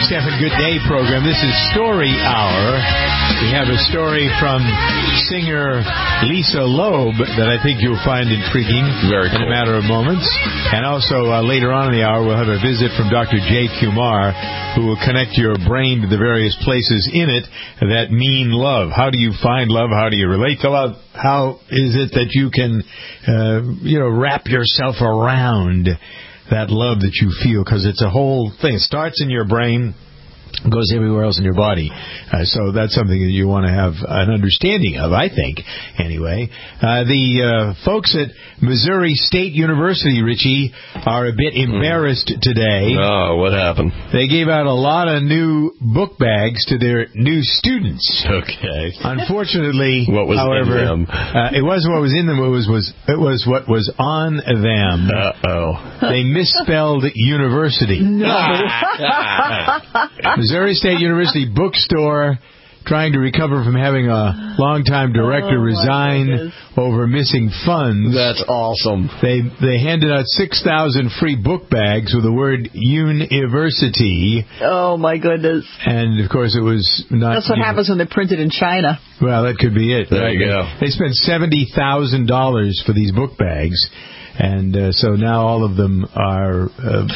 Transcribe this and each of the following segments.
Stephan Good Day program. This is Story Hour. We have a story from singer Lisa Loeb that I think you'll find intriguing in a matter of moments. And also later on in the hour, we'll have a visit from Dr. Jay Kumar, who will connect your brain to the various places in it that mean love. How do you find love? How do you relate to love? How is it that you can, wrap yourself around that love that you feel? Because it's a whole thing. It starts in your brain, goes everywhere else in your body. So that's something that you want to have an understanding of, I think, anyway. The folks at Missouri State University, Richie, are a bit embarrassed today. Oh, what happened? They gave out a lot of new book bags to their new students. Okay. Unfortunately, what was however, in them? It wasn't what was in them. It was what was on them. Uh-oh. They misspelled university. No. Missouri State University bookstore trying to recover from having a longtime director resign over missing funds. That's awesome. They handed out 6,000 free book bags with the word university. Oh, my goodness. And, of course, it was not... That's what happens when they're printed in China. Well, that could be it. There you go. They spent $70,000 for these book bags. And so now all of them are...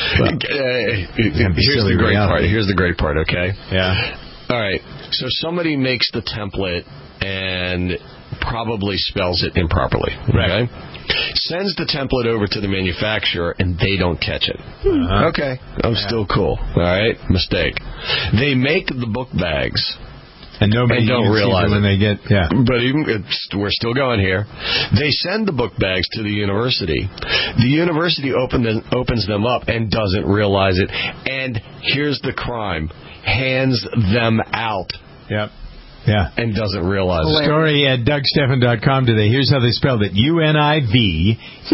Here's the great part. Here's the great part, okay? Yeah. All right. So somebody makes the template and probably spells it improperly, okay? Sends the template over to the manufacturer, and they don't catch it. Okay. I'm still cool. All right? Mistake. They make the book bags... And nobody don't realize when they get, But we're still going here. They send the book bags to the university. The university opens them up and doesn't realize it. And here's the crime: hands them out. Yep. Yeah. And doesn't realize it. Story at DougStephan.com today. Here's how they spelled it. UNIVERSTY.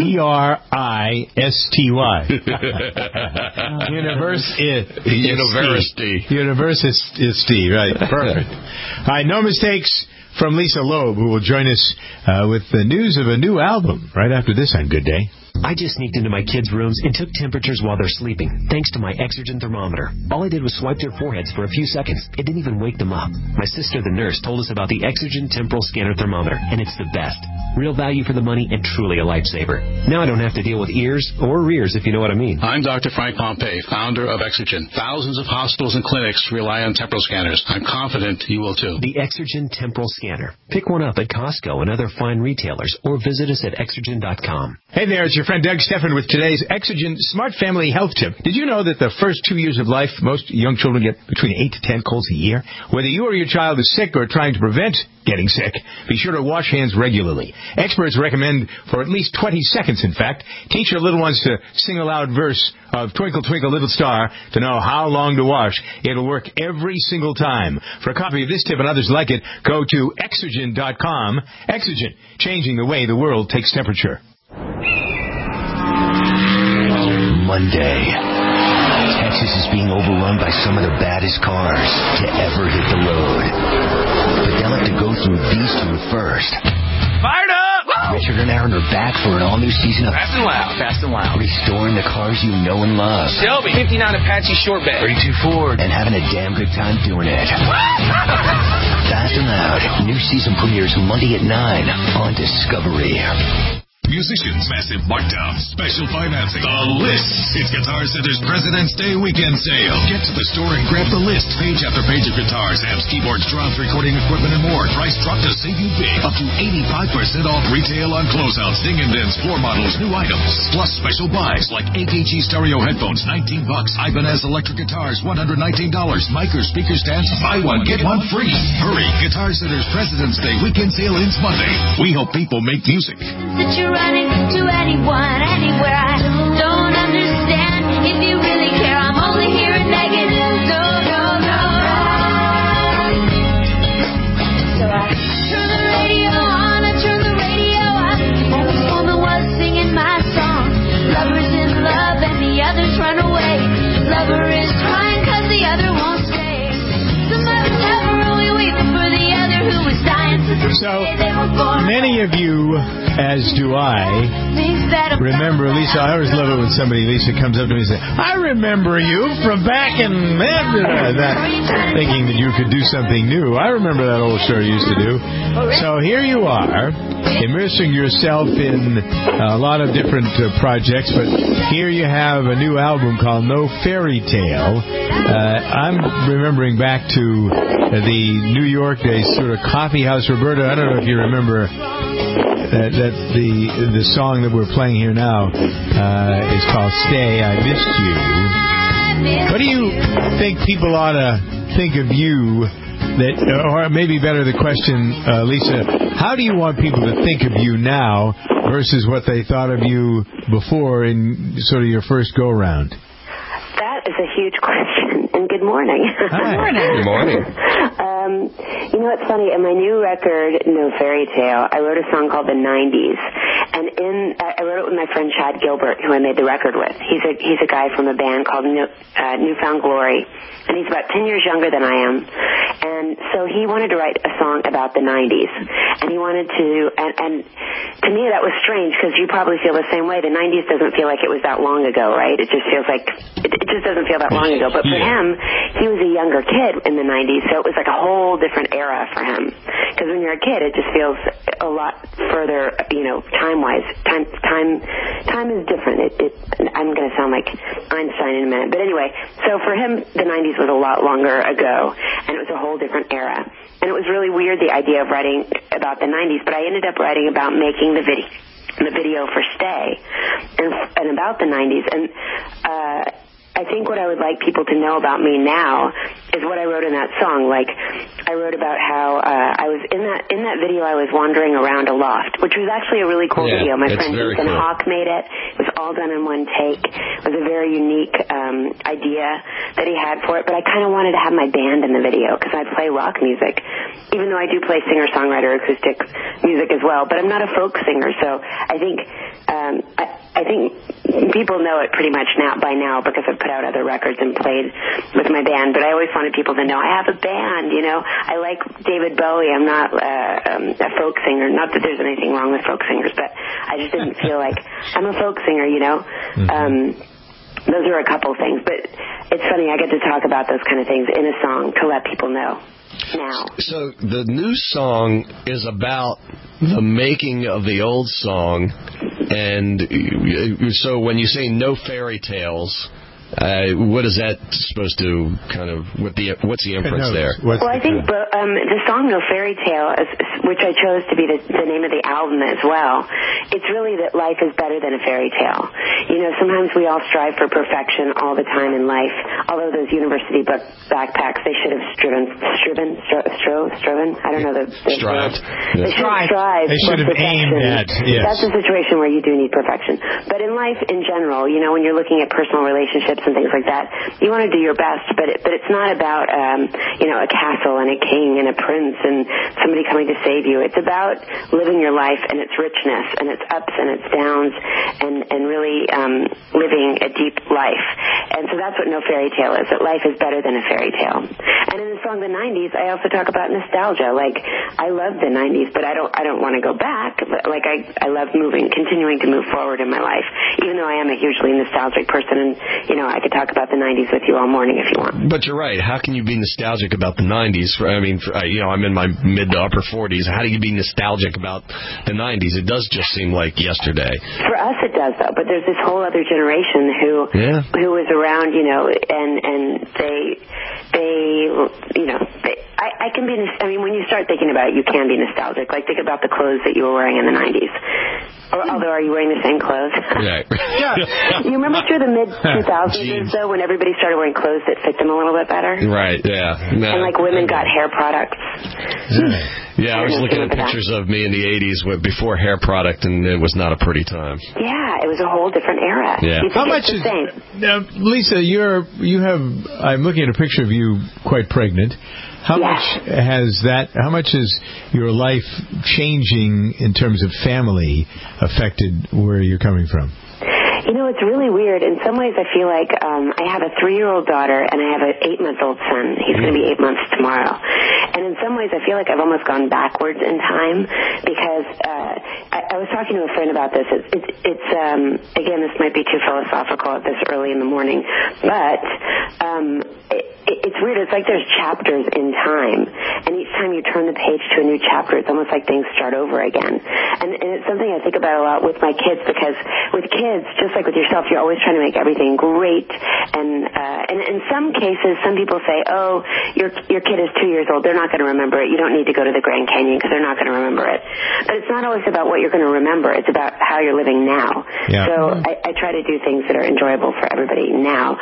University. Right. Perfect. All right. No mistakes from Lisa Loeb, who will join us with the news of a new album right after this on Good Day. I just sneaked into my kids' rooms and took temperatures while they're sleeping, thanks to my Exergen thermometer. All I did was swipe their foreheads for a few seconds. It didn't even wake them up. My sister, the nurse, told us about the Exergen temporal scanner thermometer, and it's the best. Real value for the money and truly a lifesaver. Now I don't have to deal with ears or rears, if you know what I mean. I'm Dr. Frank Pompey, founder of Exergen. Thousands of hospitals and clinics rely on temporal scanners. I'm confident you will too. The Exergen temporal scanner. Pick one up at Costco and other fine retailers, or visit us at Exergen.com. Hey there, it's your friend Doug Stephan with today's Exergen Smart Family Health Tip. Did you know that the first 2 years of life, most young children get between 8 to 10 colds a year? Whether you or your child is sick or trying to prevent getting sick, be sure to wash hands regularly. Experts recommend for at least 20 seconds, in fact. Teach your little ones to sing a loud verse of Twinkle, Twinkle, Little Star to know how long to wash. It'll work every single time. For a copy of this tip and others like it, go to Exergen.com. Exergen, changing the way the world takes temperature. Monday. Texas is being overrun by some of the baddest cars to ever hit the road. But they'll have to go through these two first. Fired up! Richard and Aaron are back for an all-new season of Fast and Loud. Fast and Loud. Restoring the cars you know and love. Shelby. 59 Apache Shortback. 32 Ford. And having a damn good time doing it. Fast and Loud. New season premieres Monday at 9 on Discovery. Musicians, massive markdowns, special financing. The List. It's Guitar Center's President's Day weekend sale. Get to the store and grab The List. Page after page of guitars, amps, keyboards, drums, recording equipment, and more. Price dropped to save you big. Up to 85% off retail on closeouts, ding and dents, floor models, new items. Plus special buys like AKG stereo headphones, $19. Ibanez electric guitars, $119. Mic or speaker stands, buy one, get one free. Hurry. Guitar Center's President's Day weekend sale ends Monday. We help people make music. Running to anyone, anywhere. I don't understand. If you really care, I'm only hearing negative. No. So I turn the radio on, I turn the radio up, and this woman was singing my song. Lover's in love and the others run away. Lover is crying 'cause the other won't stay. Some others have only weeping for the other who was dying to So many of you as do I, remember Lisa. I always love it when Lisa comes up to me and says, I remember you from back in that, thinking that you could do something new. I remember that old show you used to do. So here you are, immersing yourself in a lot of different projects, but here you have a new album called No Fairy Tale. I'm remembering back to the New York days, sort of coffee house. Roberta, I don't know if you remember that the song that we're playing here now is called Stay, I Missed You. What do you think people ought to think of you? Or maybe better the question, Lisa, how do you want people to think of you now versus what they thought of you before in sort of your first go-around? That is a huge question, and good morning. Hi. Good morning. Good morning. You know, it's funny. In my new record, No Fairy Tale, I wrote a song called The 90s, and I wrote it with my friend Chad Gilbert, who I made the record with. He's a guy from a band called Newfound Glory, and he's about 10 years younger than I am. And so he wanted to write a song about the 90s, and he wanted to, and to me that was strange because you probably feel the same way. The 90s doesn't feel like it was that long ago, right? It just feels like it just doesn't feel that long ago. But for him, he was a younger kid in the 90s, so it was like a whole different era for him. Because when you're a kid, it just feels a lot further, time-wise. Time is different. I'm going to sound like Einstein in a minute. But anyway, so for him, the 90s was a lot longer ago, and it was a whole different era. And it was really weird, the idea of writing about the 90s, but I ended up writing about making the video for Stay and about the 90s. And I think what I would like people to know about me now is what I wrote in that song. Like, I wrote about how I was in that video. I was wandering around a loft, which was actually a really cool video. My friend Ethan Hawke made it. It was all done in one take. It was a very unique idea that he had for it. But I kind of wanted to have my band in the video because I play rock music, even though I do play singer-songwriter acoustic music as well. But I'm not a folk singer, so I think people know it pretty much by now because I've put out other records and played with my band. But I always wanted people to know I have a band. I like David Bowie. I'm not a folk singer. Not that there's anything wrong with folk singers, but I just didn't feel like I'm a folk singer. Those are a couple things. But it's funny. I get to talk about those kind of things in a song to let people know now. So the new song is about the making of the old song, and so when you say no fairy tales, what is that supposed to kind of, what's the inference there? Well, I think the song No Fairy Tale, which I chose to be the name of the album as well, it's really that life is better than a fairy tale. Sometimes we all strive for perfection all the time in life, although those university backpacks, they should have striven, I don't know the strived. They should have strived. They should have aimed at, yes. That's a situation where you do need perfection. But in life in general, when you're looking at personal relationships and things like that, you want to do your best, but it's not about a castle and a king and a prince and somebody coming to save you. It's about living your life and its richness and its ups and its downs and really living a deep life. And so that's what No Fairy Tale is, that life is better than a fairy tale. And in the song The 90s, I also talk about nostalgia. Like, I love the 90s, but I don't want to go back. Like, I love continuing to move forward in my life, even though I am a hugely nostalgic person, and I could talk about the 90s with you all morning if you want. But you're right. How can you be nostalgic about the 90s? I'm in my mid to upper 40s. How do you be nostalgic about the 90s? It does just seem like yesterday. For us, it does, though. But there's this whole other generation who was around, and I can be. When you start thinking about it, you can be nostalgic. Like, think about the clothes that you were wearing in the 90s. Although, are you wearing the same clothes? Right. Yeah. You remember through the mid-2000s, though, when everybody started wearing clothes that fit them a little bit better? Right, yeah. No. And, women got hair products. Yeah, I was looking at pictures of me in the 80s before hair product, and it was not a pretty time. Yeah, it was a whole different era. Yeah. How much is... Now, Lisa, I'm looking at a picture of you quite pregnant. How much is your life changing in terms of family affected where you're coming from? It's really weird. In some ways, I feel like I have a 3-year-old daughter and I have an 8-month-old son. He's going to be 8 months tomorrow. And in some ways, I feel like I've almost gone backwards in time because I was talking to a friend about this. It's again, this might be too philosophical at this early in the morning, but it's weird. It's like there's chapters in time, and each time you turn the page to a new chapter, it's almost like things start over again. And it's something I think about a lot with my kids, because with kids, just like with yourself, you're always trying to make everything great. And in some cases, some people say, "Oh, your kid is 2 years old. They're not going to remember it. You don't need to go to the Grand Canyon because they're not going to remember it." But it's not always about what you're going to remember. It's about how you're living now. Yeah. So I try to do things that are enjoyable for everybody now.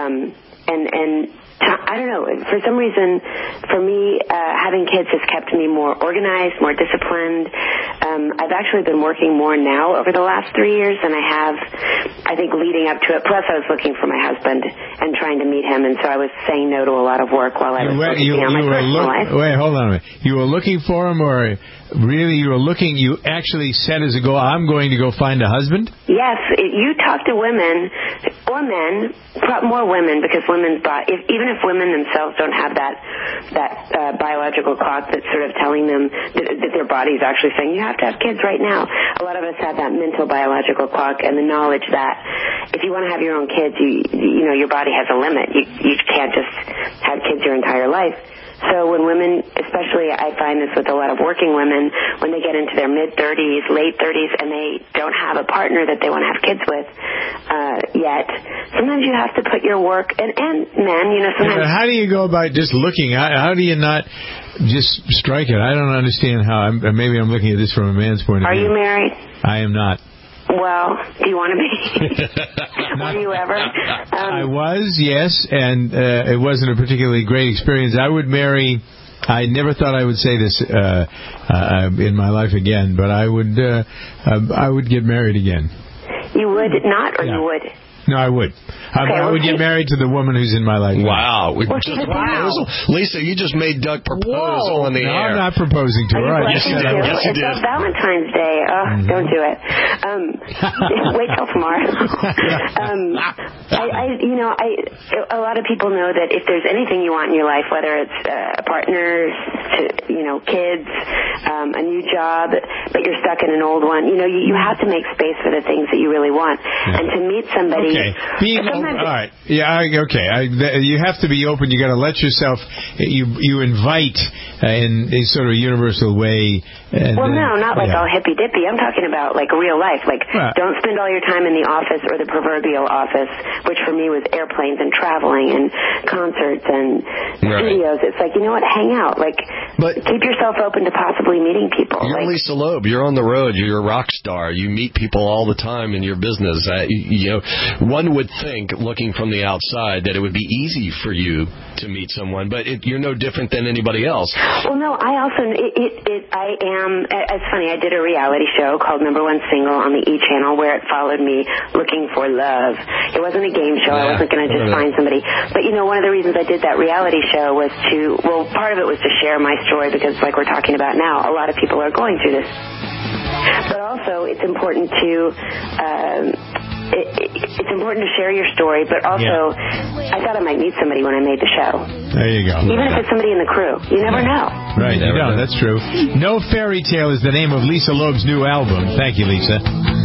And I don't know, for some reason, for me, having kids has kept me more organized, more disciplined. I've actually been working more now over the last 3 years than I have, I think, leading up to it. Plus, I was looking for my husband and trying to meet him, and so I was saying no to a lot of work while I was focusing on my personal life. Wait, hold on a minute. You were looking for him, or really you actually set as a goal, I'm going to go find a husband? Yes. You talk to women or men, more women, because women's even if women themselves don't have that biological clock that's sort of telling them that their body's actually saying, you have to have kids right now. A lot of us have that mental biological clock and the knowledge that if you want to have your own kids, you know, your body has a limit. You can't just have kids your entire life. So when women, especially I find this with a lot of working women, when they get into their mid-30s, late 30s, and they don't have a partner that they want to have kids with yet, sometimes you have to put your work, and men, you know, sometimes... How do you go about just looking? How do you not just strike it? I don't understand how. Maybe I'm looking at this from a man's point of view. Are you married? I am not. Well, do you want to be? Were you ever? I was, yes, and it wasn't a particularly great experience. I would marry. I never thought I would say this in my life again, but I would get married again. You would not, or you would? No, I would. I would get married to the woman who's in my life. Wow. Lisa, you just made Doug propose on the air. I'm not proposing to her. Yes, you did. Yes, you did. It's Valentine's Day. Oh, don't do it. Wait till tomorrow. A lot of people know that if there's anything you want in your life, whether it's partners, kids, a new job, but you're stuck in an old one, you have to make space for the things that you really want. Yeah. And to meet somebody... Okay. All right. Yeah. Okay. You have to be open. You got to let yourself. You invite in a sort of universal way. And, not like all hippy dippy. I'm talking about like real life. Like don't spend all your time in the office or the proverbial office, which for me was airplanes and traveling and concerts and studios. It's like, you know what? Hang out. But keep yourself open to possibly meeting people. You're Lisa Loeb. You're on the road. You're a rock star. You meet people all the time in your business. One would think, looking from the outside, that it would be easy for you to meet someone, but you're no different than anybody else. Well, no, I also, I am, it's funny, I did a reality show called Number One Single on the E! Channel where it followed me looking for love. It wasn't a game show. I wasn't going to just find somebody. But, one of the reasons I did that reality show was part of it was to share my story because, like we're talking about now, a lot of people are going through this. But also, it's important to... It's important to share your story, but also I thought I might meet somebody when I made the show. There you go. Even if it's somebody in the crew. You never know. Right, you don't. That's true. No Fairy Tale is the name of Lisa Loeb's new album. Thank you, Lisa.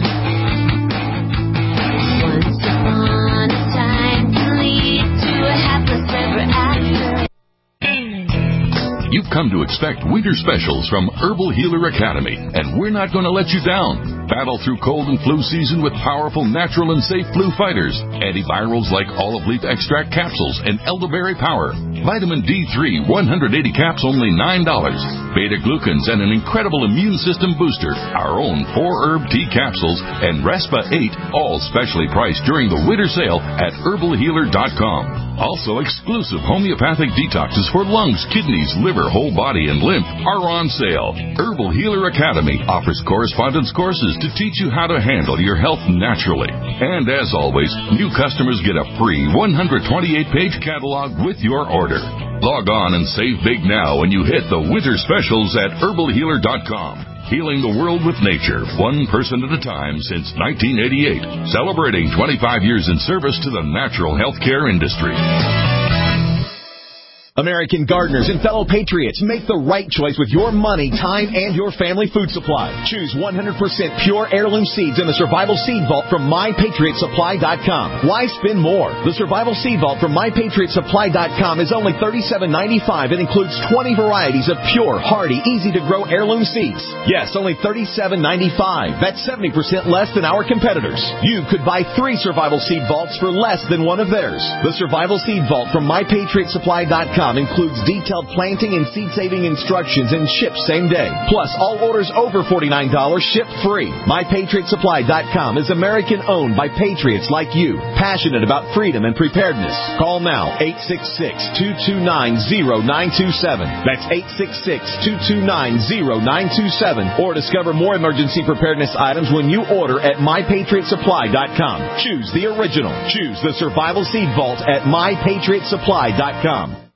Once upon a time to lead to a hapless ever after. You've come to expect winter specials from Herbal Healer Academy, and we're not going to let you down. Battle through cold and flu season with powerful, natural, and safe flu fighters. Antivirals like olive leaf extract capsules and elderberry power. Vitamin D3, 180 caps, only $9. Beta-glucans and an incredible immune system booster. Our own 4-herb tea capsules and Respa 8, all specially priced during the winter sale at herbalhealer.com. Also, exclusive homeopathic detoxes for lungs, kidneys, liver, whole body, and lymph are on sale. Herbal Healer Academy offers correspondence courses to teach you how to handle your health naturally. And as always, new customers get a free 128-page catalog with your order. Log on and save big now when you hit the winter specials at herbalhealer.com. Healing the world with nature, one person at a time since 1988. Celebrating 25 years in service to the natural healthcare industry. American gardeners and fellow patriots, make the right choice with your money, time, and your family food supply. Choose 100% pure heirloom seeds in the Survival Seed Vault from MyPatriotSupply.com. Why spend more? The Survival Seed Vault from MyPatriotSupply.com is only $37.95 and includes 20 varieties of pure, hardy, easy-to-grow heirloom seeds. Yes, only $37.95. That's 70% less than our competitors. You could buy 3 Survival Seed Vaults for less than one of theirs. The Survival Seed Vault from MyPatriotSupply.com includes detailed planting and seed-saving instructions and ships same day. Plus, all orders over $49 ship free. MyPatriotSupply.com is American-owned by patriots like you, passionate about freedom and preparedness. Call now, 866-229-0927. That's 866-229-0927. Or discover more emergency preparedness items when you order at MyPatriotSupply.com. Choose the original. Choose the Survival Seed Vault at MyPatriotSupply.com.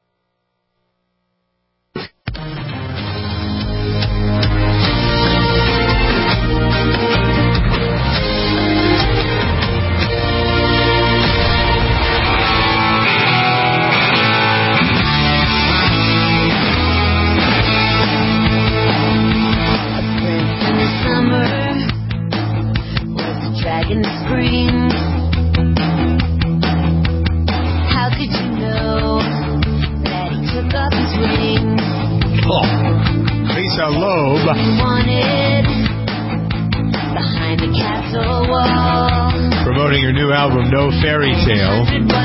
Promoting her new album, No Fairy Tale.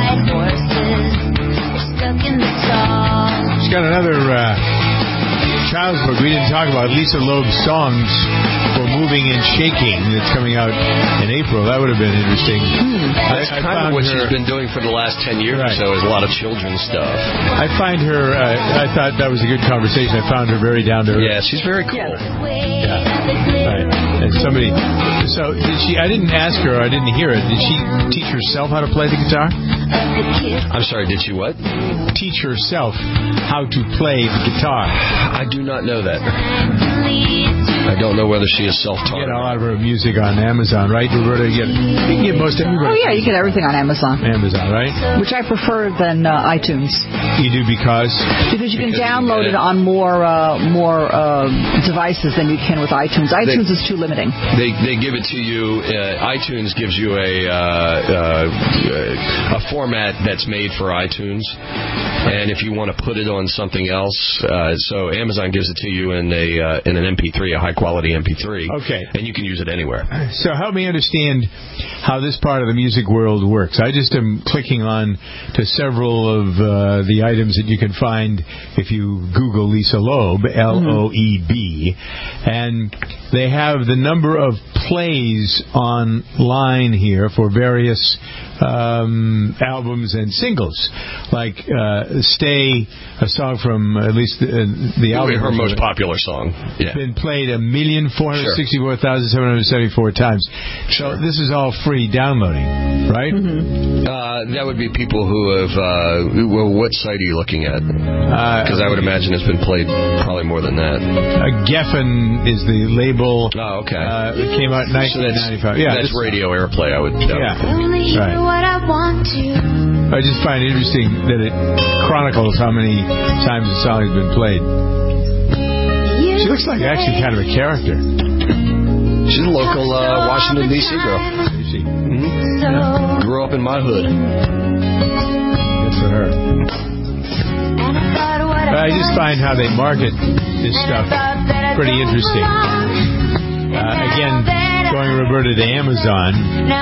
She's got another child's book we didn't talk about, Lisa Loeb's Songs for Moving and Shaking, that's coming out in April. That would have been interesting. That's kind of what she's been doing for the last 10 years or so, is a lot of children's stuff. I find her, I thought that was a good conversation. I found her very down to earth. Yeah, she's very cool. Yeah. Right. And somebody, so did she, I didn't ask her, I didn't hear it. Did she teach herself how to play the guitar? I'm sorry, did she what? Teach herself how to play the guitar. I do not know that. I don't know whether she is self-taught. You get a lot of her music on Amazon, right, Roberta? You can get most everybody. Oh, yeah, you get everything on Amazon. Amazon, right? Which I prefer than iTunes. You do because? Because you can download it on more devices than you can with iTunes. iTunes is too limiting. They give it to you. iTunes gives you a format that's made for iTunes, and if you want to put it on something else, so Amazon gives it to you in an MP3, a high-quality MP3. Okay. And you can use it anywhere. So help me understand how this part of the music world works. I just am clicking on to several of the items that you can find if you Google Lisa Loeb, Loeb, and they have the number of plays online here for various albums and singles, like Stay, a song from at least the album. Her most popular song. Yeah. Been played 1,464,774 times. So this is all free downloading, right? That would be people who have. Well, what site are you looking at? Because I would imagine it's been played probably more than that. Geffen is the label. Oh, okay. It came out in 1995. That's radio airplay, I would. Right. I just find it interesting that it chronicles how many times the song has been played. She looks like actually kind of a character. She's a local Washington, D.C. girl. Yeah. Grew up in my hood. Good for her. But I just find how they market this stuff pretty interesting. Again, going, Roberta, to Amazon,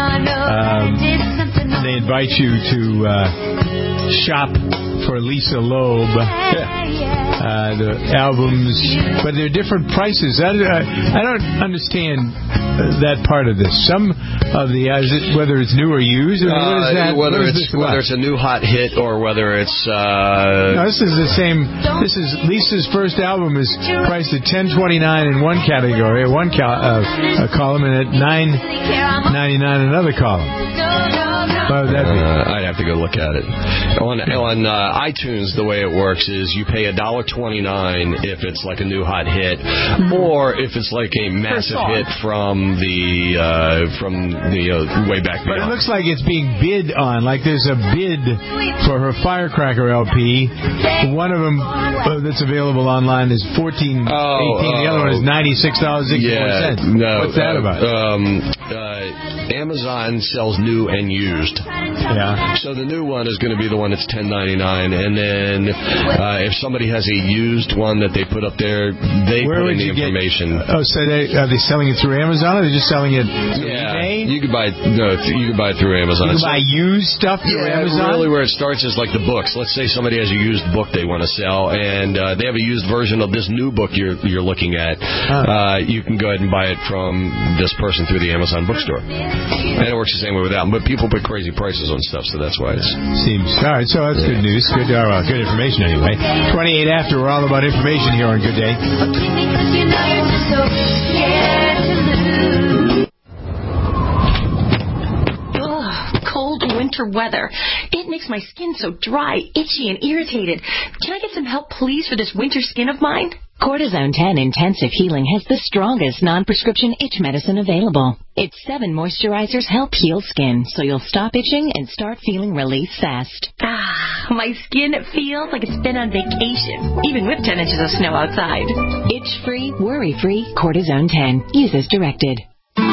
they invite you to shop for Lisa Loeb, the albums, but they're different prices. I don't understand that part of this. Some of the, whether it's new or used, or what is that? Whether it's a new hot hit or whether it's... No, this is the same. This is Lisa's first album is priced at $10.29 in one category, a column, and at $9.99 another column. I'd have to go look at it. On iTunes, the way it works is you pay $1.29 if it's like a new hot hit, or if it's like a massive hit from the way back beyond. But it looks like it's being bid on. Like there's a bid for her Firecracker LP. One of them that's available online is $14.18. The other one is $96.64. Yeah, no. What's that about? Amazon sells new and used. Yeah. So the new one is going to be the one that's $10.99, and then if somebody has a used one that they put up there, they put in the information. So are they selling it through Amazon, or are they just selling it through eBay? You can buy it through Amazon. You can buy used stuff through Amazon? Really where it starts is like the books. Let's say somebody has a used book they want to sell, and they have a used version of this new book you're looking at. You can go ahead and buy it from this person through the Amazon bookstore. And it works the same way with that. But people put crazy prices on stuff, so that's why it seems. All right, so that's good news. Good information anyway. 28 after, we're all about information here on Good Day. Cold winter weather. It makes my skin so dry, itchy, and irritated. Can I get some help, please, for this winter skin of mine? Cortisone 10 Intensive Healing has the strongest non-prescription itch medicine available. Its 7 moisturizers help heal skin, so you'll stop itching and start feeling relief fast. My skin feels like it's been on vacation, even with 10 inches of snow outside. Itch-free, worry-free, Cortisone 10. Use as directed.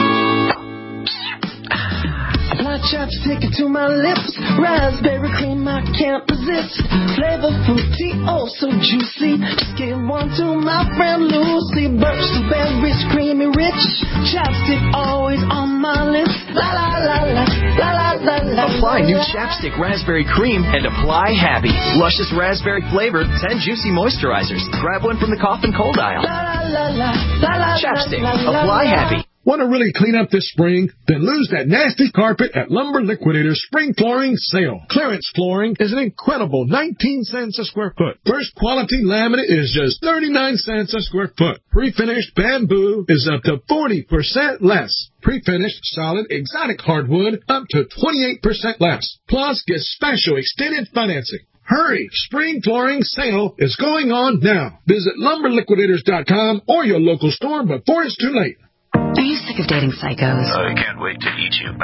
Apply chapstick to my lips. Raspberry cream I can't resist. Flavor fruity, oh so juicy. Just give one to my friend Lucy. Birch berries, creamy rich. Chapstick always on my lips. La la la la la la la la. Apply new chapstick raspberry cream and apply happy. Luscious raspberry flavored 10 juicy moisturizers. Grab one from the cough and cold aisle. La la la la la. Chapstick. Apply happy. Want to really clean up this spring? Then lose that nasty carpet at Lumber Liquidators Spring Flooring Sale. Clearance flooring is an incredible 19 cents a square foot. First quality laminate is just 39 cents a square foot. Pre-finished bamboo is up to 40% less. Pre-finished solid exotic hardwood up to 28% less. Plus, get special extended financing. Hurry! Spring Flooring Sale is going on now. Visit LumberLiquidators.com or your local store before it's too late. Are you sick of dating psychos? I can't wait to meet you.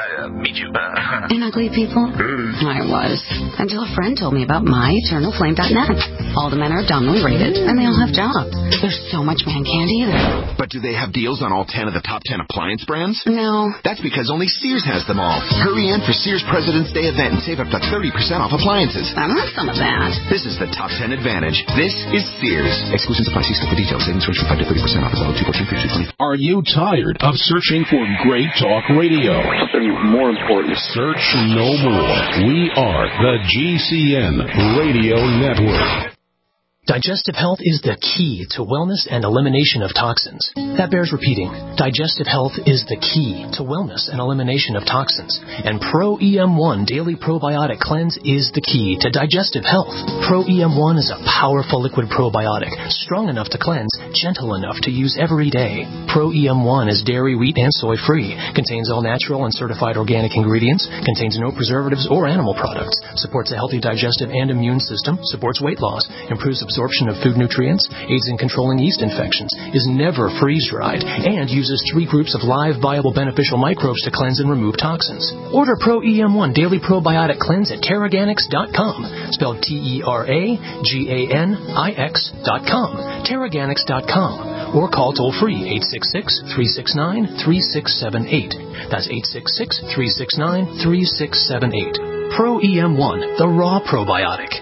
And ugly people? I was. Until a friend told me about myeternalflame.net. All the men are abdominally rated, and they all have jobs. There's so much man candy there. But do they have deals on all 10 of the top 10 appliance brands? No. That's because only Sears has them all. Hurry in for Sears President's Day event and save up to 30% off appliances. I want some of that. This is the top 10 advantage. This is Sears. Exclusions apply. See store for details. Savings range from 5 to 30% off. Are you tired of searching for great talk radio? Something more important. Search no more. We are the GCN Radio Network. Digestive health is the key to wellness and elimination of toxins. That bears repeating. Digestive health is the key to wellness and elimination of toxins. And Pro EM1 Daily Probiotic Cleanse is the key to digestive health. Pro EM1 is a powerful liquid probiotic, strong enough to cleanse, gentle enough to use every day. Pro EM1 is dairy, wheat, and soy free, contains all natural and certified organic ingredients, contains no preservatives or animal products, supports a healthy digestive and immune system, supports weight loss, improves absorption of food nutrients, aids in controlling yeast infections, is never freeze-dried, and uses 3 groups of live, viable, beneficial microbes to cleanse and remove toxins. Order Pro EM1 Daily Probiotic Cleanse at Teraganix.com, spelled Teraganix.com, Teraganix.com, or call toll-free 866-369-3678. That's 866-369-3678. Pro EM1, the raw probiotic.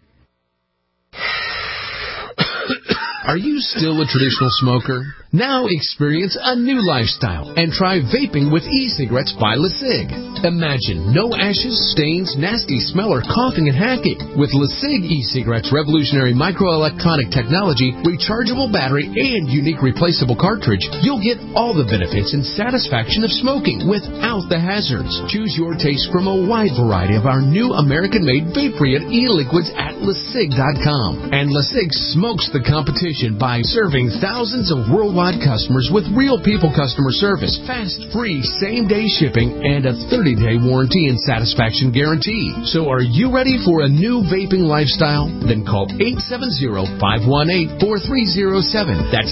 Are you still a traditional smoker? Now experience a new lifestyle and try vaping with e-cigarettes by LeSig. Imagine no ashes, stains, nasty smell, or coughing and hacking. With LeSig e-cigarettes' revolutionary microelectronic technology, rechargeable battery, and unique replaceable cartridge, you'll get all the benefits and satisfaction of smoking without the hazards. Choose your taste from a wide variety of our new American-made vape-free e-liquids at LeSig.com. And LeSig smokes the competition competition by serving thousands of worldwide customers with real people customer service, fast, free, same-day shipping, and a 30-day warranty and satisfaction guarantee. So are you ready for a new vaping lifestyle? Then call 870-518-4307. That's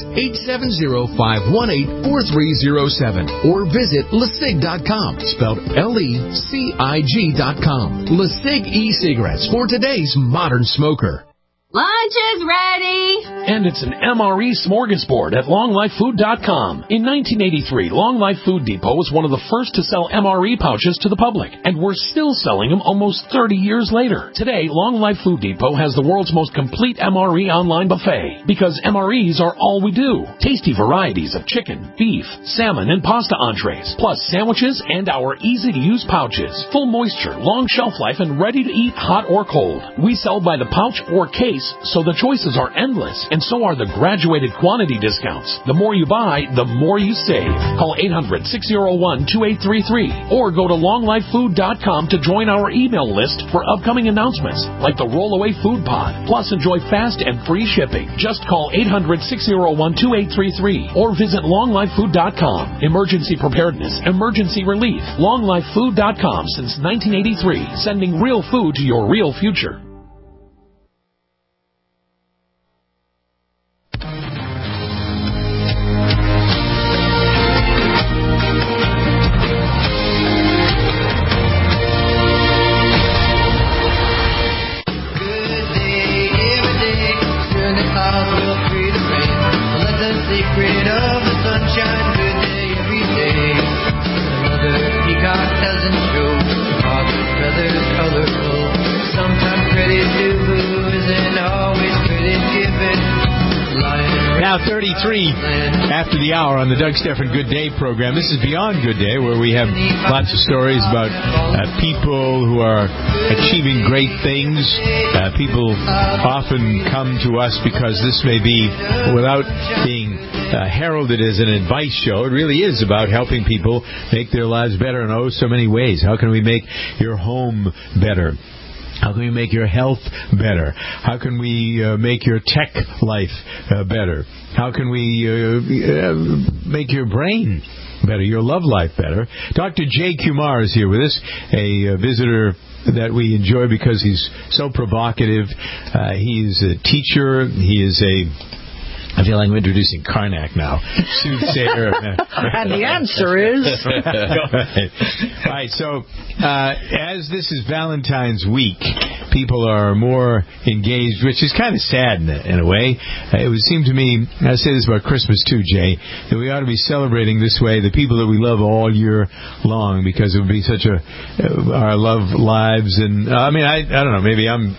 870-518-4307. Or visit LeSig.com, spelled LECIG.com. LeSig e-cigarettes for today's modern smoker. Lunch is ready! And it's an MRE smorgasbord at LongLifeFood.com. In 1983, Long Life Food Depot was one of the first to sell MRE pouches to the public, and we're still selling them almost 30 years later. Today, Long Life Food Depot has the world's most complete MRE online buffet, because MREs are all we do. Tasty varieties of chicken, beef, salmon, and pasta entrees, plus sandwiches and our easy-to-use pouches. Full moisture, long shelf life, and ready to eat hot or cold. We sell by the pouch or case, so the choices are endless, and so are the graduated quantity discounts. The more you buy, the more you save. Call 800-601-2833 or go to longlifefood.com to join our email list for upcoming announcements like the Rollaway Food Pod. Plus, enjoy fast and free shipping. Just call 800-601-2833 or visit longlifefood.com. Emergency preparedness, emergency relief. longlifefood.com since 1983, sending real food to your real future. Now 33 after the hour on the Doug Stephan Good Day program. This is Beyond Good Day, where we have lots of stories about people who are achieving great things. People often come to us because this may be, without being heralded as an advice show, it really is about helping people make their lives better in so many ways. How can we make your home better? How can we make your health better? How can we make your tech life better? How can we make your brain better, your love life better? Dr. Jay Kumar is here with us, a visitor that we enjoy because he's so provocative. He is a teacher. He is I feel like I'm introducing Karnak now. Soothsayer. And the answer is... All right, so as this is Valentine's week, people are more engaged, which is kind of sad in a way. It would seem to me, I say this about Christmas too, Jay, that we ought to be celebrating this way the people that we love all year long, because it would be such our love lives. And I mean, I don't know, maybe I'm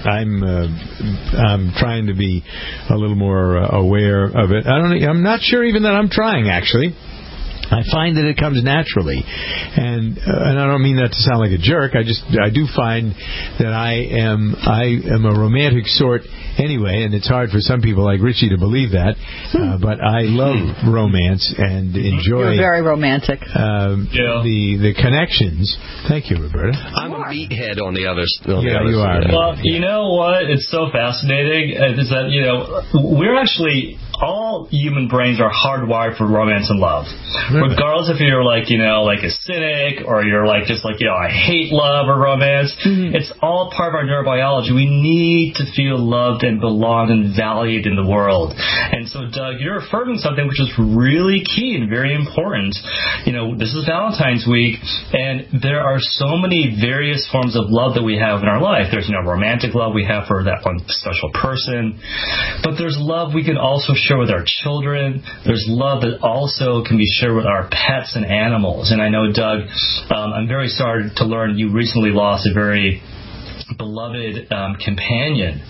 trying to be a little more aware of it. I'm not sure even that I'm trying, actually. I find that it comes naturally, and I don't mean that to sound like a jerk. I do find that I am a romantic sort anyway, and it's hard for some people like Richie to believe that. But I love romance and enjoy. You're very romantic. The connections. Thank you, Roberta. I'm a meathead on the others. You are. Well, you know what? It's so fascinating. Is that we're actually. All human brains are hardwired for romance and love. Regardless if you're like a cynic or you're I hate love or romance. Mm-hmm. It's all part of our neurobiology. We need to feel loved and belonged and valued in the world. And so, Doug, you're affirming something which is really key and very important. This is Valentine's week, and there are so many various forms of love that we have in our life. There's romantic love we have for that one special person, but there's love we can also share with our children. There's love that also can be shared with our pets and animals. And I know, Doug, I'm very sorry to learn you recently lost a very beloved companion,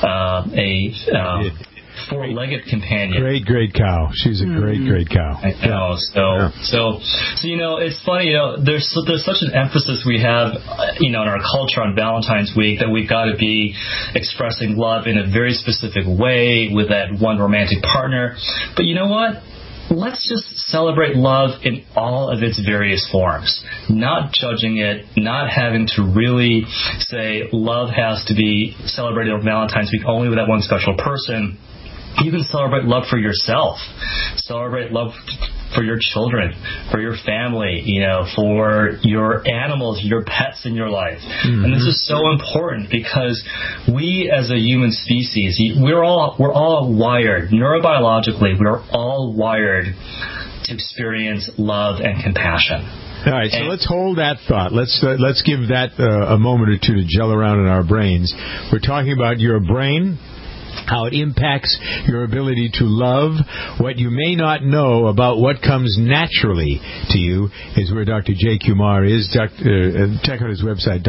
a four-legged companion. Great cow. She's a great cow. I know. So it's funny. There's such an emphasis we have, in our culture on Valentine's week that we've got to be expressing love in a very specific way with that one romantic partner. But you know what? Let's just celebrate love in all of its various forms, not judging it, not having to really say love has to be celebrated on Valentine's week only with that one special person. You can celebrate love for yourself. Celebrate love for your children, for your family, for your animals, your pets in your life. Mm-hmm. And this is so important because we as a human species, we're all wired, neurobiologically, we're all wired to experience love and compassion. All right, so let's hold that thought. Let's give that a moment or two to gel around in our brains. We're talking about your brain, how it impacts your ability to love. What you may not know about what comes naturally to you is where Dr. Jay Kumar is. Check out his website,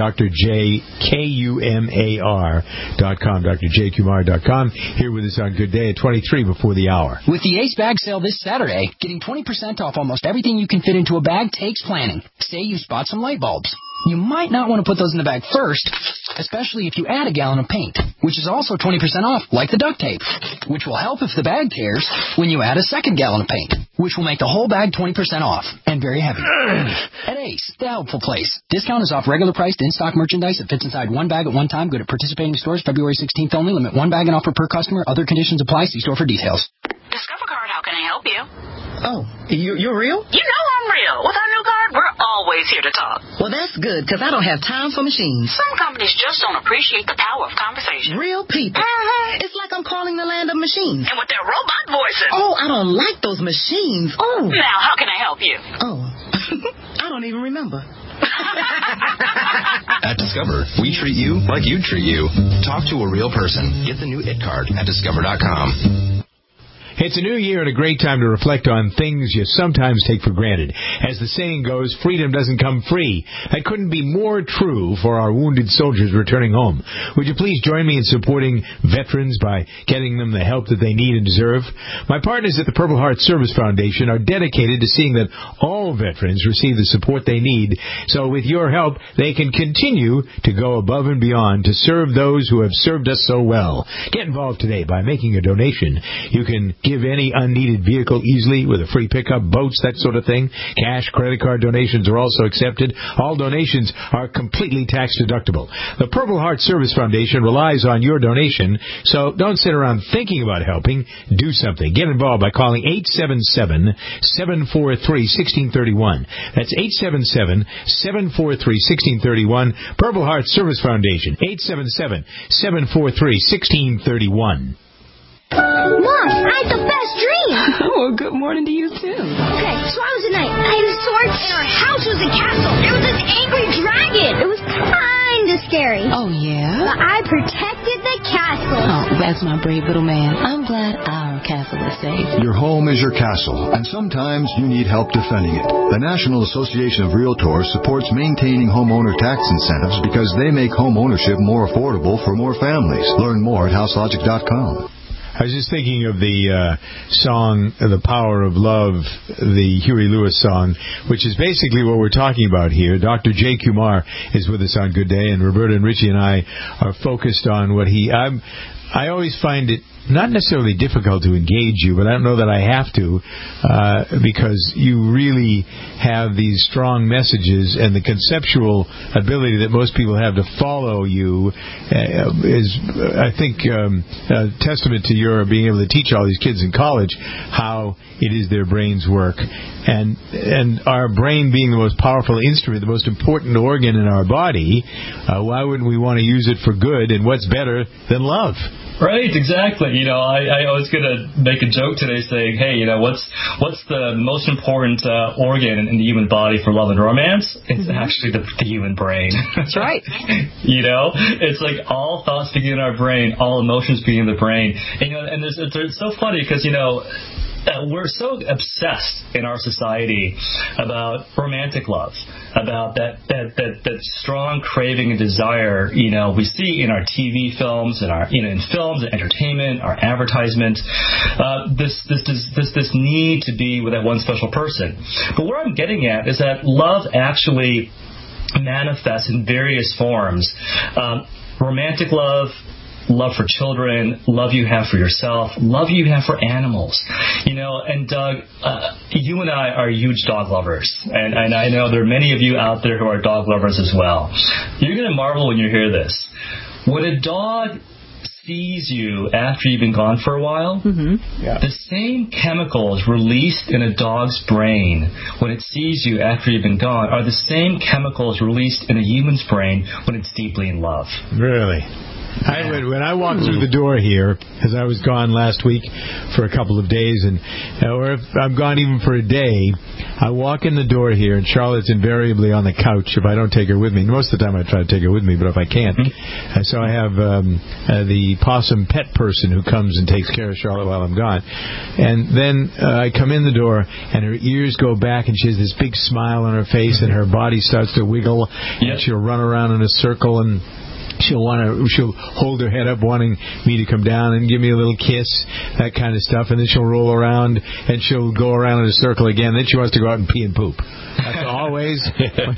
drjkumar.com, drjkumar.com. Here with us on Good Day at 23 before the hour. With the Ace Bag Sale this Saturday, getting 20% off almost everything you can fit into a bag takes planning. Say you spot some light bulbs. You might not want to put those in the bag first, especially if you add a gallon of paint, which is also 20% off, like the duct tape, which will help if the bag tears when you add a second gallon of paint, which will make the whole bag 20% off and very heavy. At Ace, the helpful place. Discount is off regular priced in-stock merchandise that fits inside one bag at one time. Good at participating stores February 16th only. Limit one bag and offer per customer. Other conditions apply. See store for details. Discover Card, how can I help you? Oh, you're real? You know I'm real. With our new card, we're always here to talk. Well, that's good, because I don't have time for machines. Some companies just don't appreciate the power of conversation. Real people. It's like I'm calling the land of machines. And with their robot voices. Oh, I don't like those machines. Oh. Now, how can I help you? Oh, I don't even remember. At Discover, we treat you like you'd treat you. Talk to a real person. Get the new IT card at Discover.com. It's a new year and a great time to reflect on things you sometimes take for granted. As the saying goes, freedom doesn't come free. That couldn't be more true for our wounded soldiers returning home. Would you please join me in supporting veterans by getting them the help that they need and deserve? My partners at the Purple Heart Service Foundation are dedicated to seeing that all veterans receive the support they need, so with your help, they can continue to go above and beyond to serve those who have served us so well. Get involved today by making a donation. You can give any unneeded vehicle easily with a free pickup, boats, that sort of thing. Cash, credit card donations are also accepted. All donations are completely tax deductible. The Purple Heart Service Foundation relies on your donation, so don't sit around thinking about helping. Do something. Get involved by calling 877-743-1631. That's 877-743-1631. Purple Heart Service Foundation. 877-743-1631. Mom, I had the best dream. Well, good morning to you, too. Okay, so I was a knight. I had a sword, and our house was a castle. There was this angry dragon. It was kind of scary. Oh, yeah? But I protected the castle. Oh, that's my brave little man. I'm glad our castle is safe. Your home is your castle, and sometimes you need help defending it. The National Association of Realtors supports maintaining homeowner tax incentives because they make home ownership more affordable for more families. Learn more at houselogic.com. I was just thinking of the song, The Power of Love, the Huey Lewis song, which is basically what we're talking about here. Dr. Jay Kumar is with us on Good Day, and Roberta and Richie and I are focused on what I always find it not necessarily difficult to engage you, but I don't know that I have to, because you really have these strong messages, and the conceptual ability that most people have to follow you is, I think, a testament to your being able to teach all these kids in college how it is their brains work. And our brain being the most powerful instrument, the most important organ in our body, why wouldn't we want to use it for good? And what's better than love? Right, exactly. I was going to make a joke today saying, hey, what's the most important organ in the human body for love and romance? It's actually the human brain. That's right. It's like all thoughts begin in our brain, all emotions begin in the brain. And it's so funny because, we're so obsessed in our society about romantic love, about that strong craving and desire, we see in our TV films, in our in films and entertainment, our advertisement, this need to be with that one special person. But what I'm getting at is that love actually manifests in various forms. Romantic love for children, love you have for yourself, love you have for animals. And Doug, you and I are huge dog lovers, and I know there are many of you out there who are dog lovers as well. You're going to marvel when you hear this. When a dog sees you after you've been gone for a while, the same chemicals released in a dog's brain when it sees you after you've been gone are the same chemicals released in a human's brain when it's deeply in love. Really? When I walked through the door here, as I was gone last week for a couple of days, or if I'm gone even for a day, I walk in the door here, and Charlotte's invariably on the couch if I don't take her with me. Most of the time I try to take her with me, but if I can't. So I have the possum pet person who comes and takes care of Charlotte while I'm gone. And then I come in the door, and her ears go back, and she has this big smile on her face, and her body starts to wiggle, and she'll run around in a circle, and she'll hold her head up wanting me to come down and give me a little kiss, that kind of stuff, and then she'll roll around and she'll go around in a circle again. Then she wants to go out and pee and poop. That's always But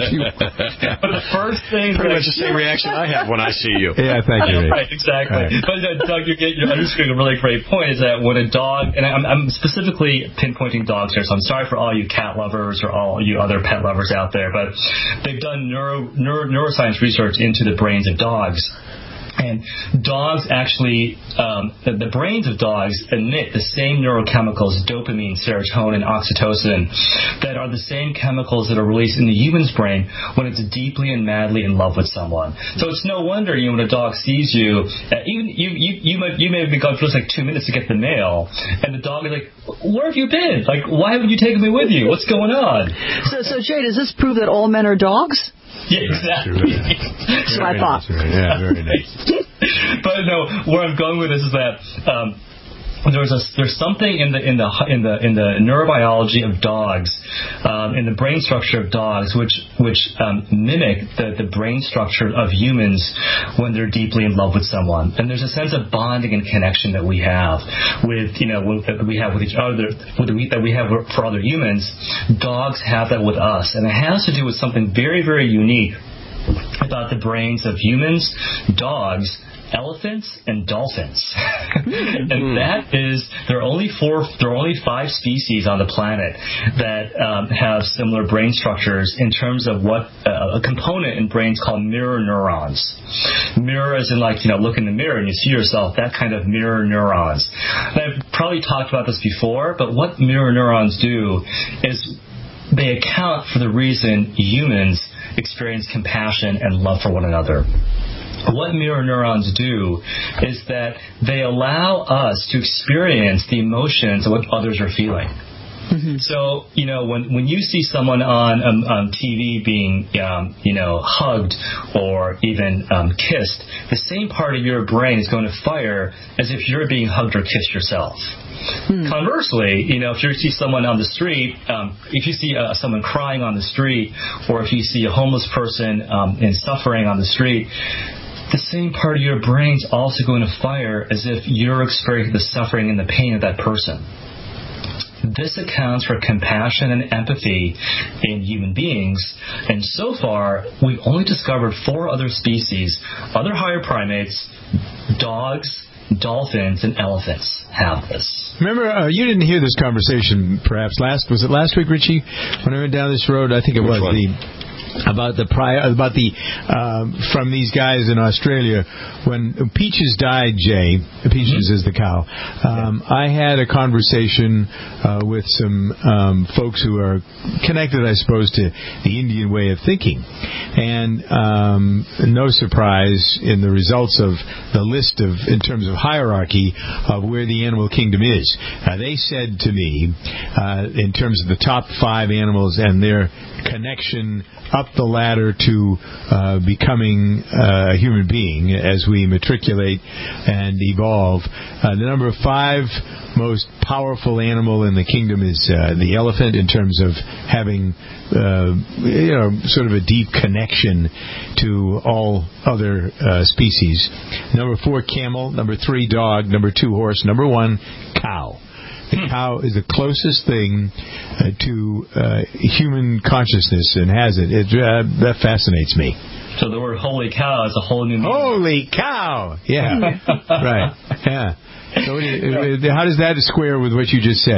the first thing... Pretty much the same reaction I have when I see you. Yeah, thank you. Right, exactly. Right. But Doug, you're underscoring a really great point, is that when a dog, and I'm specifically pinpointing dogs here, so I'm sorry for all you cat lovers or all you other pet lovers out there, but they've done neuroscience research into the brains of dogs. And dogs actually, the brains of dogs emit the same neurochemicals, dopamine, serotonin, oxytocin, that are the same chemicals that are released in the human's brain when it's deeply and madly in love with someone. So it's no wonder, when a dog sees you, even you may have been gone for just like 2 minutes to get the mail, and the dog is like, "Where have you been? Like, why haven't you taken me with you? What's going on?" So Jay, does this prove that all men are dogs? Yeah, exactly. That's what I thought. Yeah, very nice. But no, where I'm going with this is that there's something in the neurobiology of dogs, in the brain structure of dogs, which mimic the brain structure of humans when they're deeply in love with someone. And there's a sense of bonding and connection that we have with each other, that we have for other humans. Dogs have that with us, and it has to do with something very, very unique about the brains of humans, dogs, elephants, and dolphins. And that is, there are only 5 species on the planet that have similar brain structures in terms of what a component in brains called mirror neurons. Mirror as in look in the mirror and you see yourself, that kind of mirror neurons. And I've probably talked about this before, but what mirror neurons do is they account for the reason humans experience compassion and love for one another. What mirror neurons do is that they allow us to experience the emotions of what others are feeling. So, when you see someone on TV being, hugged or even kissed, the same part of your brain is going to fire as if you're being hugged or kissed yourself. Conversely, if you see someone on the street, if you see someone crying on the street, or if you see a homeless person in suffering on the street, the same part of your brain is also going to fire as if you're experiencing the suffering and the pain of that person. This accounts for compassion and empathy in human beings, and so far we've only discovered 4 other species, other higher primates, dogs, dolphins, and elephants have this. Remember, you didn't hear this conversation perhaps was it last week, Richie? When I went down this road, I think it was from these guys in Australia when Peaches died, Jay. Peaches is the cow. I had a conversation with some folks who are connected, I suppose, to the Indian way of thinking, and no surprise in the results of the list in terms of hierarchy of where the animal kingdom is. They said to me, in terms of the top 5 animals and their connection up the ladder to becoming a human being as we matriculate and evolve. The number 5 most powerful animal in the kingdom is the elephant, in terms of having sort of a deep connection to all other species. Number 4, camel. Number 3, dog. Number 2, horse. Number 1, cow. The cow is the closest thing to human consciousness and has it. That fascinates me. So the word holy cow is a whole new meaning. Holy cow! Yeah. Right. Yeah. So how does that square with what you just said?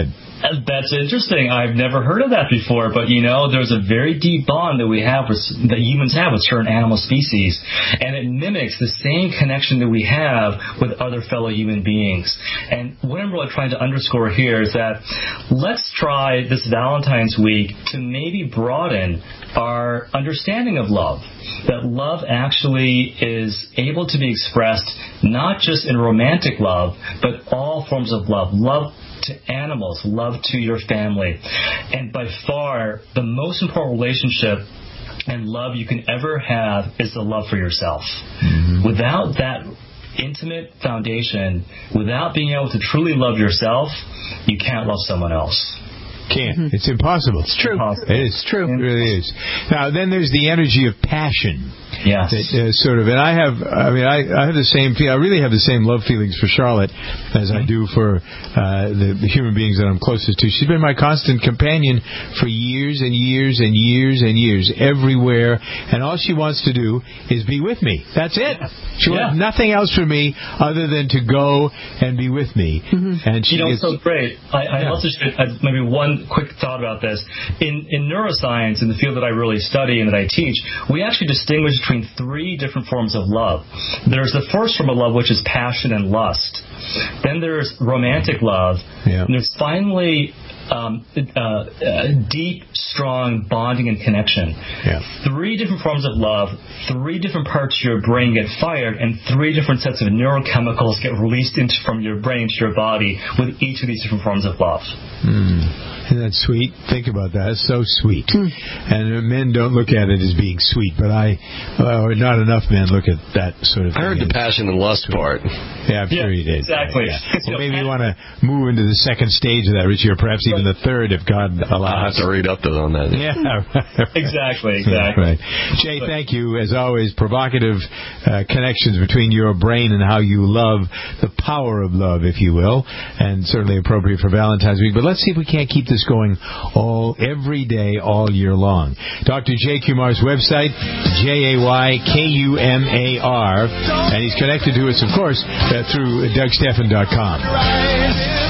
That's interesting. I've never heard of that before, but there's a very deep bond that that humans have with certain animal species, and it mimics the same connection that we have with other fellow human beings. And what I'm really trying to underscore here is that let's try this Valentine's week to maybe broaden our understanding of love. That love actually is able to be expressed not just in romantic love, but all forms of love. Love to animals, love to your family. And by far, the most important relationship and love you can ever have is the love for yourself. Mm-hmm. Without that intimate foundation, without being able to truly love yourself, you can't love someone else. Can't. Mm-hmm. It's impossible. It's true. It's true. It really is. Now, then there's the energy of passion. Yes. And I have the same I really have the same love feelings for Charlotte as I do for the human beings that I'm closest to. She's been my constant companion for years and years and years and years, everywhere, and all she wants to do is be with me. That's it. She wants nothing else from me other than to go and be with me. Mm-hmm. And she it's so great. I also should maybe one quick thought about this. In neuroscience, in the field that I really study and that I teach, we actually distinguish between three different forms of love. There's the first form of love, which is passion and lust. Then there's romantic love. Yeah. And there's finally deep, strong bonding and connection. Yeah. Three different forms of love, three different parts of your brain get fired, and three different sets of neurochemicals get released from your brain to your body with each of these different forms of love. Isn't that sweet? Think about that. It's so sweet. And men don't look at it as being sweet, but not enough men look at that sort of thing. I heard the passion and lust part. Yeah, I'm sure you did. Exactly. Yeah. Well, maybe you want to move into the second stage of that, Richie, or perhaps even the third if God allows. I'll have to read up on that. Yeah. Exactly. Right. Jay, thank you. As always, provocative connections between your brain and how you love, the power of love, if you will, and certainly appropriate for Valentine's week. But let's see if we can't keep this going every day, all year long. Dr. Jay Kumar's website, JayKumar, and he's connected to us, of course, through DougSteffen.com.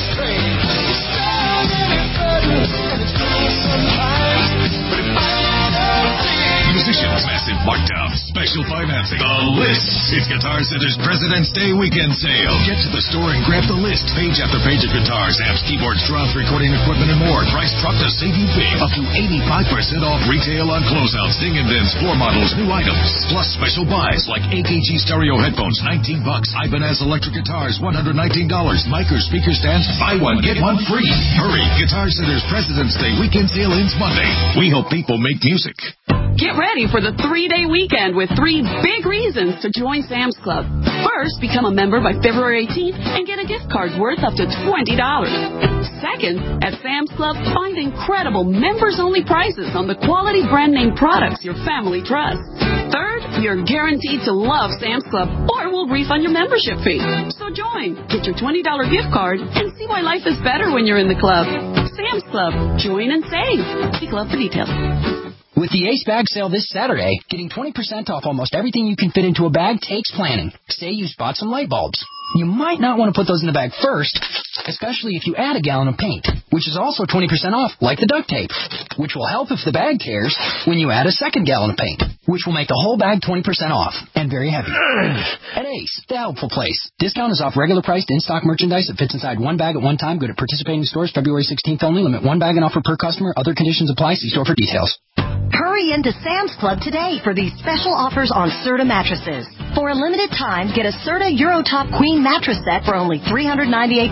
Musicians, massive markdowns, special financing. The List. It's Guitar Center's President's Day weekend sale. Get to the store and grab The List. Page after page of guitars, amps, keyboards, drums, recording equipment, and more. Price dropped to save you big. Up to 85% off retail on closeouts, ding and dins, floor models, new items. Plus special buys like AKG stereo headphones, $19. Ibanez electric guitars, $119. Mic or speaker stands, buy one, get one free. Hurry. Guitar Center's President's Day weekend sale ends Monday. We hope people make music. Get ready for the 3-day weekend with 3 big reasons to join Sam's Club. First, become a member by February 18th and get a gift card worth up to $20. Second, at Sam's Club, find incredible members-only prices on the quality brand name products your family trusts. Third, you're guaranteed to love Sam's Club or we'll refund your membership fee. So join, get your $20 gift card, and see why life is better when you're in the club. Sam's Club. Join and save. See Club for details. With the Ace Bag Sale this Saturday, getting 20% off almost everything you can fit into a bag takes planning. Say you bought some light bulbs. You might not want to put those in the bag first, especially if you add a gallon of paint, which is also 20% off, like the duct tape, which will help if the bag tears when you add a second gallon of paint, which will make the whole bag 20% off and very heavy. At Ace, the helpful place. Discount is off regular priced in-stock merchandise that fits inside one bag at one time. Go to participating stores February 16th only. Limit one bag and offer per customer. Other conditions apply. See store for details. Hurry into Sam's Club today for these special offers on Serta mattresses. For a limited time, get a Serta Eurotop Queen mattress set for only $398.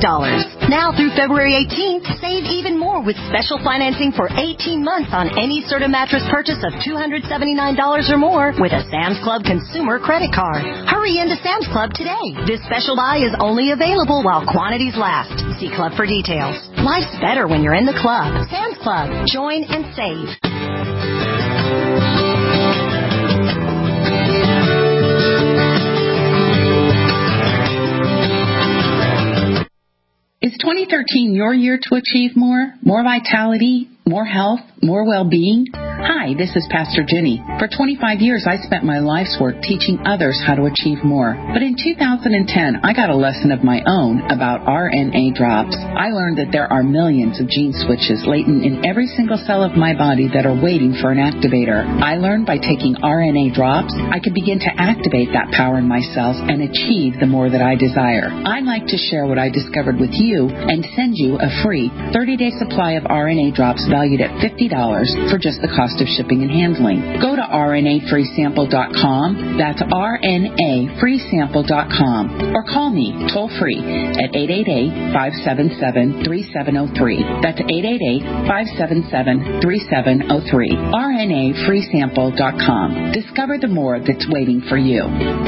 Now through February 18th, save even more with special financing for 18 months on any Serta mattress purchase of $279 or more with a Sam's Club consumer credit card. Hurry into Sam's Club today. This special buy is only available while quantities last. See Club for details. Life's better when you're in the club. Sam's Club. Join and save. Is 2013 your year to achieve more? More vitality? More health? More well-being? Hi, this is Pastor Jenny. For 25 years, I spent my life's work teaching others how to achieve more. But in 2010, I got a lesson of my own about RNA drops. I learned that there are millions of gene switches latent in every single cell of my body that are waiting for an activator. I learned by taking RNA drops, I could begin to activate that power in my cells and achieve the more that I desire. I'd like to share what I discovered with you and send you a free 30-day supply of RNA drops valued at $50 for just the cost of shipping and handling. Go to RNAfreesample.com. That's RNAfreesample.com. Or call me toll-free at 888-577-3703. That's 888-577-3703. RNAfreesample.com. Discover the more that's waiting for you.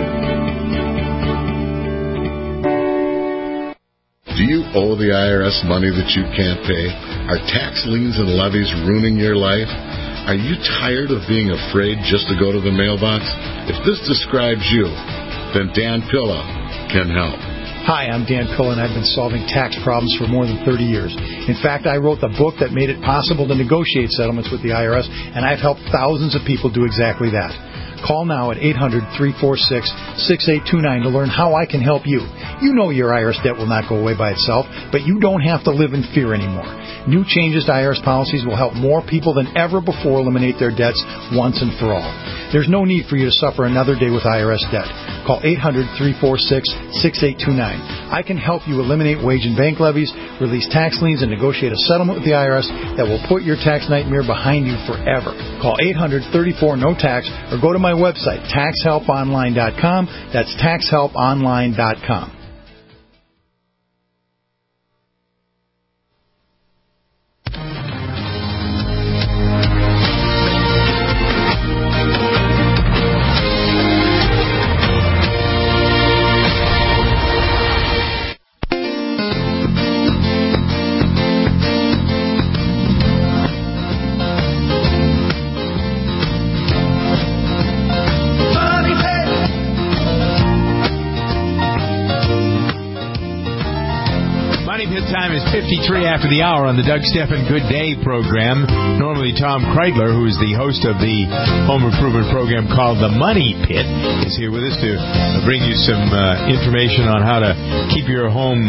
Do you owe the IRS money that you can't pay? Are tax liens and levies ruining your life? Are you tired of being afraid just to go to the mailbox? If this describes you, then Dan Pilla can help. Hi, I'm Dan Pilla, and I've been solving tax problems for more than 30 years. In fact, I wrote the book that made it possible to negotiate settlements with the IRS, and I've helped thousands of people do exactly that. Call now at 800-346-6829 to learn how I can help you. You know your IRS debt will not go away by itself, but you don't have to live in fear anymore. New changes to IRS policies will help more people than ever before eliminate their debts once and for all. There's no need for you to suffer another day with IRS debt. Call 800-346-6829. I can help you eliminate wage and bank levies, release tax liens, and negotiate a settlement with the IRS that will put your tax nightmare behind you forever. Call 800-34-NO-TAX or go to my website, taxhelponline.com. That's taxhelponline.com. Time is 53 after the hour on the Doug Stephan Good Day program. Normally Tom Kreidler, who is the host of the home improvement program called The Money Pit, is here with us to bring you some information on how to keep your home,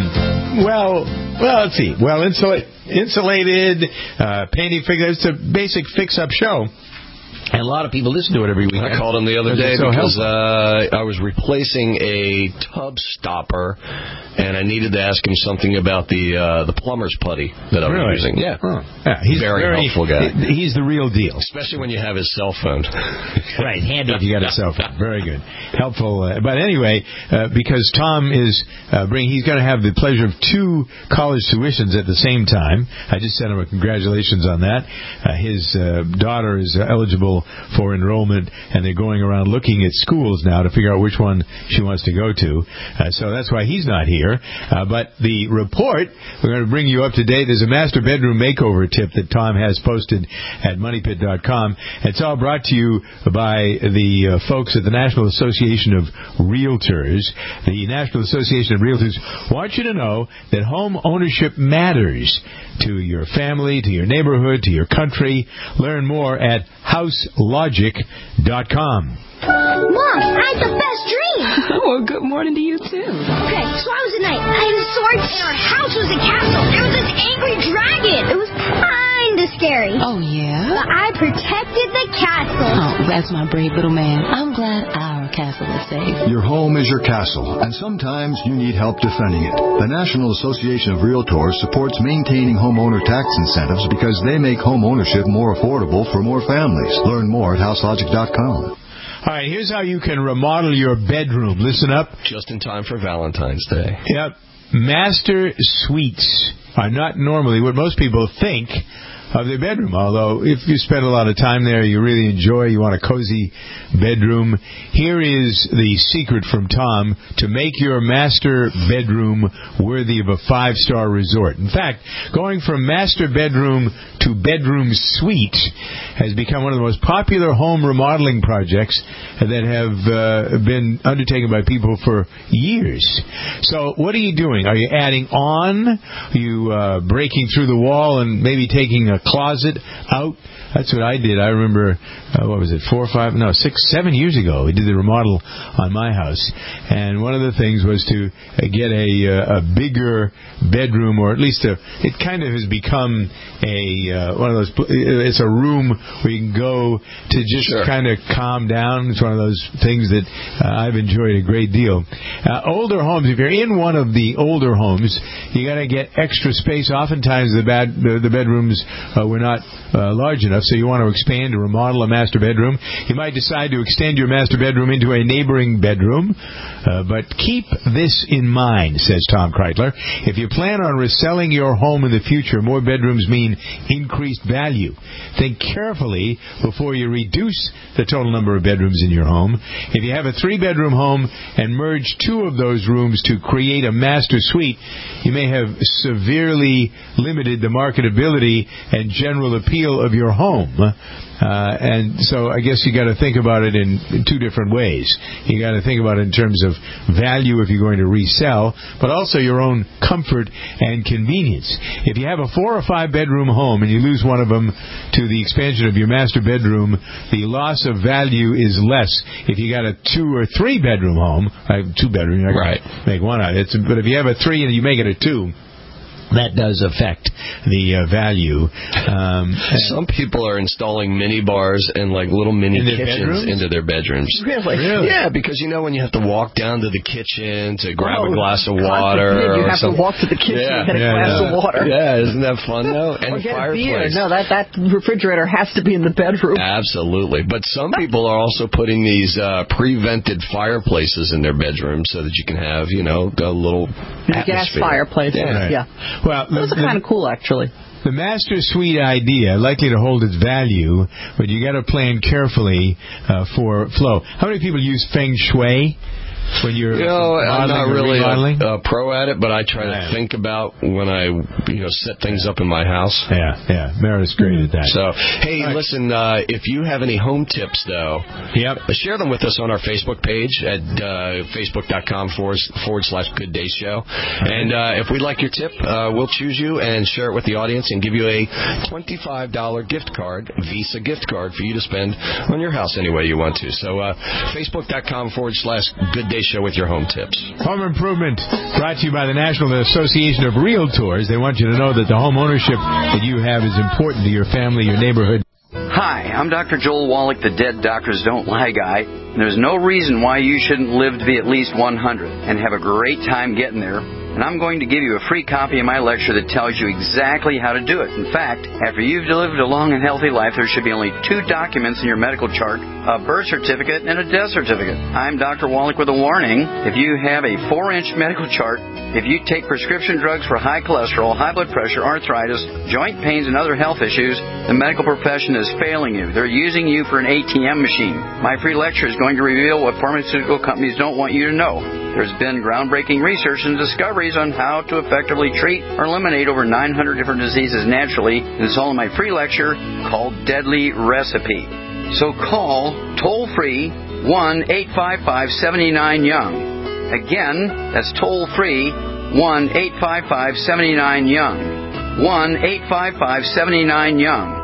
let's see, insulated, painting, it's a basic fix-up show. And a lot of people listen to it every week. I called him the other day because I was replacing a tub stopper, and I needed to ask him something about the plumber's putty that I was using. Yeah. He's very helpful guy. He's the real deal. Especially when you have his cell phone. Right, handy if you got a cell phone. Very good. Helpful. But anyway, because Tom is he's going to have the pleasure of 2 college tuitions at the same time. I just sent him a congratulations on that. His daughter is eligible for enrollment, and they're going around looking at schools now to figure out which one she wants to go to. So that's why he's not here. But the report, we're going to bring you up to date. There's a master bedroom makeover tip that Tom has posted at moneypit.com. It's all brought to you by the folks at the National Association of Realtors. The National Association of Realtors wants you to know that home ownership matters to your family, to your neighborhood, to your country. Learn more at houselogic.com. Mom, I had the best dream. Well, good morning to you, too. Okay, so I was a knight. I had swords, and our house was a castle. There was this angry dragon. It was kind of scary. Oh, yeah? But I protected the castle. Oh, that's my brave little man. I'm glad our castle is safe. Your home is your castle, and sometimes you need help defending it. The National Association of Realtors supports maintaining homeowner tax incentives because they make home ownership more affordable for more families. Learn more at houselogic.com. All right, here's how you can remodel your bedroom. Listen up. Just in time for Valentine's Day. Yep. Master suites are not normally what most people think of their bedroom. Although, if you spend a lot of time there, you really enjoy, you want a cozy bedroom. Here is the secret from Tom to make your master bedroom worthy of a 5-star resort. In fact, going from master bedroom to bedroom suite has become one of the most popular home remodeling projects that have been undertaken by people for years. So what are you doing? Are you adding on? Are you breaking through the wall and maybe taking a closet out. That's what I did. I remember, 7 years ago, we did the remodel on my house. And one of the things was to get a bigger bedroom, or at least it kind of has become one of those, it's a room where you can go to just kind of calm down. It's one of those things that I've enjoyed a great deal. Older homes, if you're in one of the older homes, you got to get extra space. Oftentimes the bedrooms were not large enough, so you want to expand or remodel a master bedroom. You might decide to extend your master bedroom into a neighboring bedroom, but keep this in mind, says Tom Kreitler. If you plan on reselling your home in the future, more bedrooms mean increased value. Think carefully before you reduce the total number of bedrooms in your home. If you have a 3-bedroom home and merge 2 of those rooms to create a master suite, you may have severely limited the marketability and general appeal of your home. And so I guess you got to think about it in 2 different ways. You got to think about it in terms of value if you're going to resell, but also your own comfort and convenience. If you have a 4 or 5 bedroom home and you lose one of them to the expansion of your master bedroom, the loss of value is less. If you got a 2 or 3 bedroom home, 2 bedroom, you're not going to make one out of it. But if you have a 3 and you make it a 2, that does affect the value. Some people are installing mini bars and like little mini kitchens into their bedrooms. Really? Yeah, because when you have to walk down to the kitchen to grab a glass of water, you have to walk to the kitchen and get a glass of water. Yeah, isn't that fun though? And or get fireplace. A beer. No, that refrigerator has to be in the bedroom. Absolutely, but some people are also putting these pre-vented fireplaces in their bedrooms so that you can have a little gas fireplace. Yeah. Well, those are kind of cool, actually. The master suite idea likely to hold its value, but you got to plan carefully for flow. How many people use feng shui when you're I'm not really a pro at it, but I try to think about when I set things up in my house. Yeah. Meredith's great at that. So, hey, listen, if you have any home tips, though, share them with us on our Facebook page at facebook.com/Good Day Show. And if we like your tip, we'll choose you and share it with the audience and give you a $25 gift card, Visa gift card, for you to spend on your house any way you want to. So, facebook.com/Good Day Show with your home tips. Home Improvement, brought to you by the National Association of Realtors. They want you to know that the home ownership that you have is important to your family, your neighborhood. Hi, I'm Dr. Joel Wallach, the Dead Doctors Don't Lie guy. There's no reason why you shouldn't live to be at least 100 and have a great time getting there. And I'm going to give you a free copy of my lecture that tells you exactly how to do it. In fact, after you've lived a long and healthy life, there should be only 2 documents in your medical chart, a birth certificate and a death certificate. I'm Dr. Wallach with a warning. If you have a 4-inch medical chart, if you take prescription drugs for high cholesterol, high blood pressure, arthritis, joint pains, and other health issues, the medical profession is failing you. They're using you for an ATM machine. My free lecture is going to reveal what pharmaceutical companies don't want you to know. There's been groundbreaking research and discoveries on how to effectively treat or eliminate over 900 different diseases naturally, and it's all in my free lecture called Deadly Recipe. So call toll-free 1-855-79-YOUNG. Again, that's toll-free 1-855-79-YOUNG. 1-855-79-YOUNG.